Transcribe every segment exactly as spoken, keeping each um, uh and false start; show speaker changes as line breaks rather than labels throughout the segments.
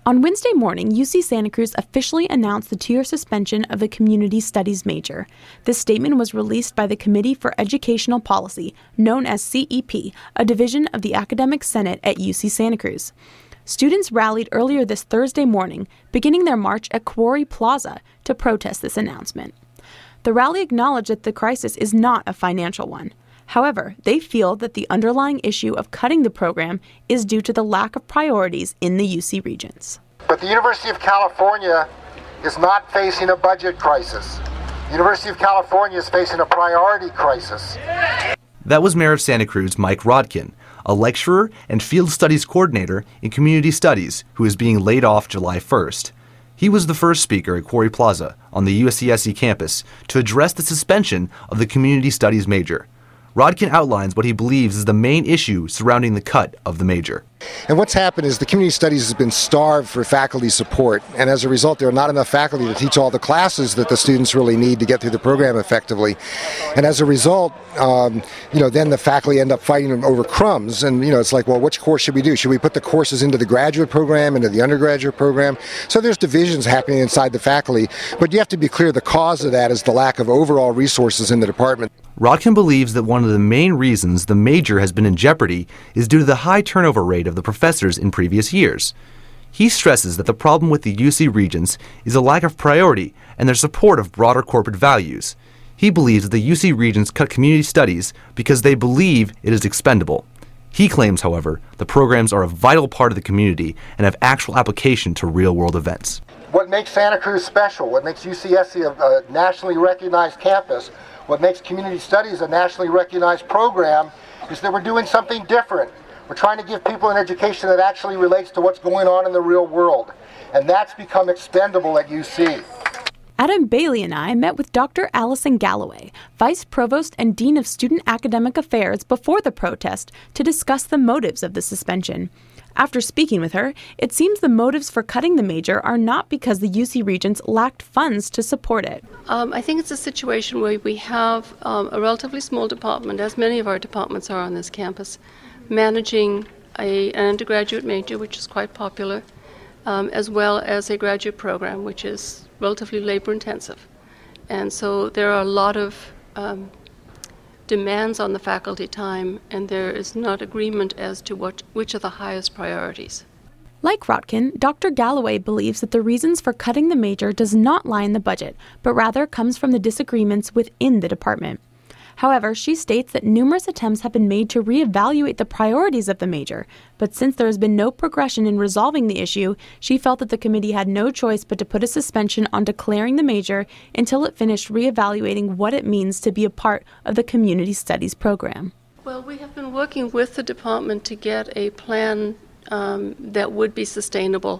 On Wednesday morning, U C Santa Cruz officially announced the two-year suspension of the Community Studies major. This statement was released by the Committee for Educational Policy, known as C E P, a division of the Academic Senate at U C Santa Cruz. Students rallied earlier this Thursday morning, beginning their march at Quarry Plaza to protest this announcement. The rally acknowledged that the crisis is not a financial one. However, they feel that the underlying issue of cutting the program is due to the lack of priorities in the U C Regents.
But the University of California is not facing a budget crisis. The University of California is facing a priority crisis.
That was Mayor of Santa Cruz, Mike Rodkin, a lecturer and field studies coordinator in community studies who is being laid off July first. He was the first speaker at Quarry Plaza on the U S C S C campus to address the suspension of the community studies major. Rodkin outlines what he believes is the main issue surrounding the cut of the major.
And what's happened is the community studies has been starved for faculty support, and as a result there are not enough faculty to teach all the classes that the students really need to get through the program effectively. And as a result, um, you know, then the faculty end up fighting over crumbs, and you know, it's like, well, which course should we do? Should we put the courses into the graduate program, into the undergraduate program? So there's divisions happening inside the faculty, but you have to be clear the cause of that is the lack of overall resources in the department.
Rodkin believes that one of the main reasons the major has been in jeopardy is due to the high turnover rate of the professors in previous years. He stresses that the problem with the U C Regents is a lack of priority and their support of broader corporate values. He believes that the U C Regents cut community studies because they believe it is expendable. He claims, however, the programs are a vital part of the community and have actual application to real-world events.
What makes Santa Cruz special, what makes U C S C a, a nationally recognized campus, what makes community studies a nationally recognized program is that we're doing something different. We're trying to give people an education that actually relates to what's going on in the real world. And that's become expendable at U C.
Adam Bailey and I met with Doctor Allison Galloway, Vice Provost and Dean of Student Academic Affairs, before the protest to discuss the motives of the suspension. After speaking with her, it seems the motives for cutting the major are not because the U C Regents lacked funds to support it.
Um, I think it's a situation where we have um, a relatively small department, as many of our departments are on this campus, managing a, an undergraduate major, which is quite popular, um, as well as a graduate program, which is relatively labor-intensive. And so there are a lot of um, demands on the faculty time, and there is not agreement as to what which are the highest priorities.
Like Rodkin, Doctor Galloway believes that the reasons for cutting the major does not lie in the budget, but rather comes from the disagreements within the department. However, she states that numerous attempts have been made to reevaluate the priorities of the major, but since there has been no progression in resolving the issue, she felt that the committee had no choice but to put a suspension on declaring the major until it finished reevaluating what it means to be a part of the community studies program.
Well, we have been working with the department to get a plan um, that would be sustainable,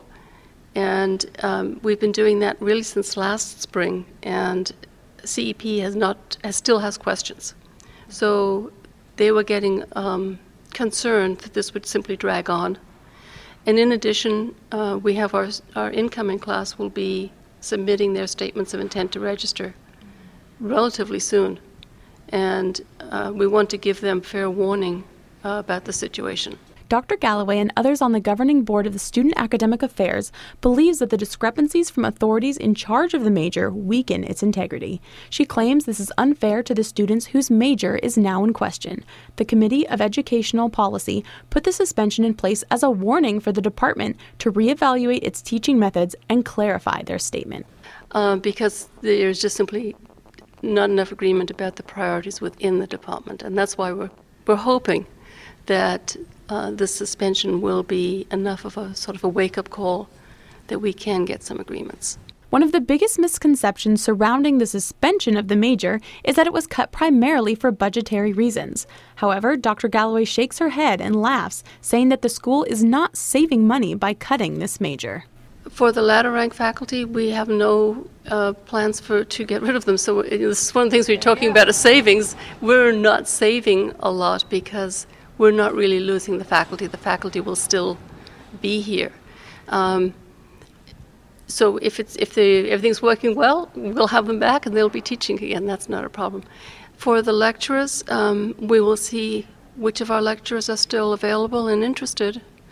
and um, we've been doing that really since last spring, and C E P has not, has, still has questions. So they were getting um, concerned that this would simply drag on. And in addition, uh, we have our, our incoming class will be submitting their statements of intent to register relatively soon. And uh, we want to give them fair warning uh, about the situation.
Doctor Galloway and others on the governing board of the Student Academic Affairs believes that the discrepancies from authorities in charge of the major weaken its integrity. She claims this is unfair to the students whose major is now in question. The Committee of Educational Policy put the suspension in place as a warning for the department to reevaluate its teaching methods and clarify their statement.
Uh, because there's just simply not enough agreement about the priorities within the department, and that's why we're we're hoping that uh, the suspension will be enough of a sort of a wake-up call that we can get some agreements.
One of the biggest misconceptions surrounding the suspension of the major is that it was cut primarily for budgetary reasons. However, Doctor Galloway shakes her head and laughs, saying that the school is not saving money by cutting this major.
For the latter rank faculty, we have no uh, plans for to get rid of them. So this is one of the things we're talking about as savings. We're not saving a lot because we're not really losing the faculty. The faculty will still be here. Um, so if it's if the everything's working well, we'll have them back and they'll be teaching again. That's not a problem. For the lecturers, um, we will see which of our lecturers are still available and interested.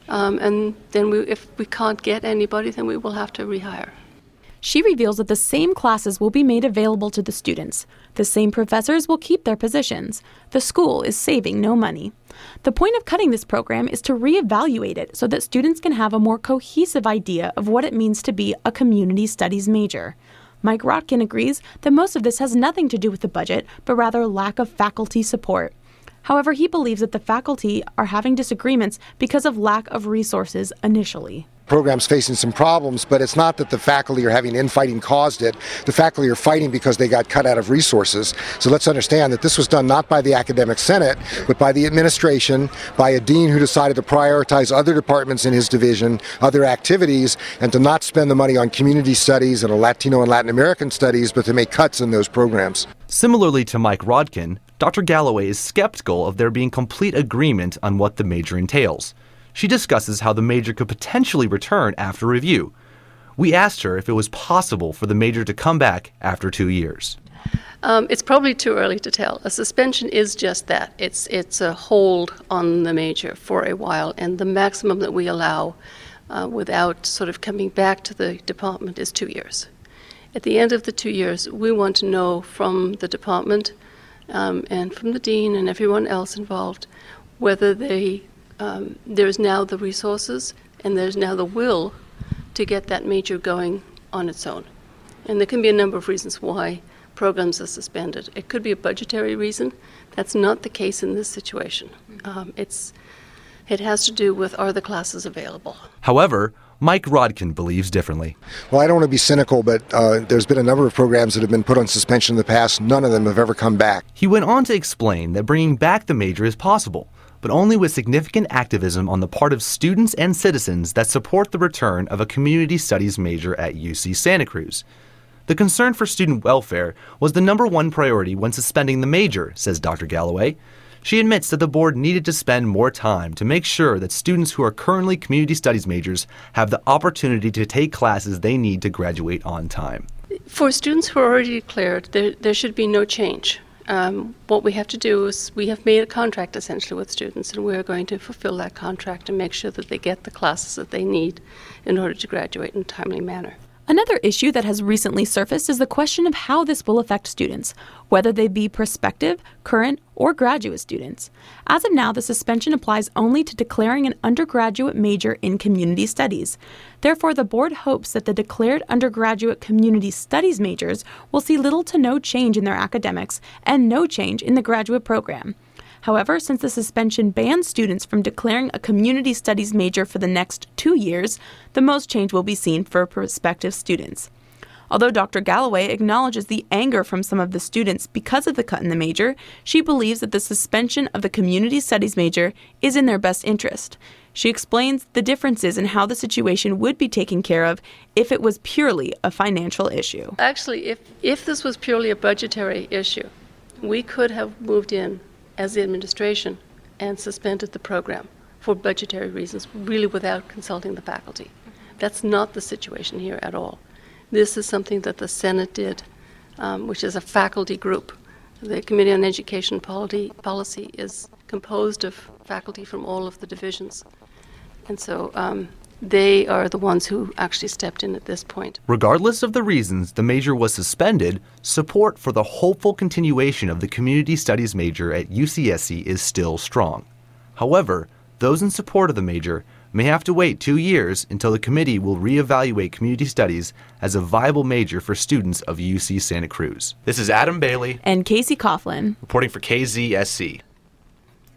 Um, and then we, if we can't get anybody, then we will have to rehire.
She reveals that the same classes will be made available to the students. The same professors will keep their positions. The school is saving no money. The point of cutting this program is to reevaluate it so that students can have a more cohesive idea of what it means to be a community studies major. Mike Rodkin agrees that most of this has nothing to do with the budget, but rather lack of faculty support. However, he believes that the faculty are having disagreements because of lack of resources initially.
Program's facing some problems, but it's not that the faculty are having infighting caused it. The faculty are fighting because they got cut out of resources. So let's understand that this was done not by the academic senate, but by the administration, by a dean who decided to prioritize other departments in his division, other activities, and to not spend the money on community studies and Latino and Latin American studies, but to make cuts in those programs.
Similarly to Mike Rodkin, Doctor Galloway is skeptical of there being complete agreement on what the major entails. She discusses how the major could potentially return after review. We asked her if it was possible for the major to come back after two years.
Um, it's probably too early to tell. A suspension is just that. It's it's a hold on the major for a while, and the maximum that we allow uh, without sort of coming back to the department is two years. At the end of the two years, we want to know from the department um, and from the dean and everyone else involved whether they Um, there's now the resources and there's now the will to get that major going on its own. And there can be a number of reasons why programs are suspended. It could be a budgetary reason. That's not the case in this situation. Um, it's, it has to do with, are the classes available?
However, Mike Rodkin believes differently.
Well, I don't want to be cynical, but uh, there's been a number of programs that have been put on suspension in the past. None of them have ever come back.
He went on to explain that bringing back the major is possible, but only with significant activism on the part of students and citizens that support the return of a community studies major at U C Santa Cruz. The concern for student welfare was the number one priority when suspending the major, says Doctor Galloway. She admits that the board needed to spend more time to make sure that students who are currently community studies majors have the opportunity to take classes they need to graduate on time.
For students who are already declared, there, there should be no change. Um, what we have to do is we have made a contract essentially with students, and we're going to fulfill that contract and make sure that they get the classes that they need in order to graduate in a timely manner.
Another issue that has recently surfaced is the question of how this will affect students, whether they be prospective, current, or graduate students. As of now, the suspension applies only to declaring an undergraduate major in community studies. Therefore, the board hopes that the declared undergraduate community studies majors will see little to no change in their academics and no change in the graduate program. However, since the suspension bans students from declaring a community studies major for the next two years, the most change will be seen for prospective students. Although Doctor Galloway acknowledges the anger from some of the students because of the cut in the major, she believes that the suspension of the community studies major is in their best interest. She explains the differences in how the situation would be taken care of if it was purely a financial issue.
Actually, if, if this was purely a budgetary issue, we could have moved in as the administration and suspended the program for budgetary reasons, really without consulting the faculty. That's not the situation here at all. This is something that the Senate did, um, which is a faculty group. The Committee on Education Policy, Policy is composed of faculty from all of the divisions. And so um, they are the ones who actually stepped in at this point.
Regardless of the reasons the major was suspended, support for the hopeful continuation of the community studies major at U C S C is still strong. However, those in support of the major may have to wait two years until the committee will reevaluate community studies as a viable major for students of U C Santa Cruz. This is Adam Bailey
and Casey Coughlin
reporting for K Z S C.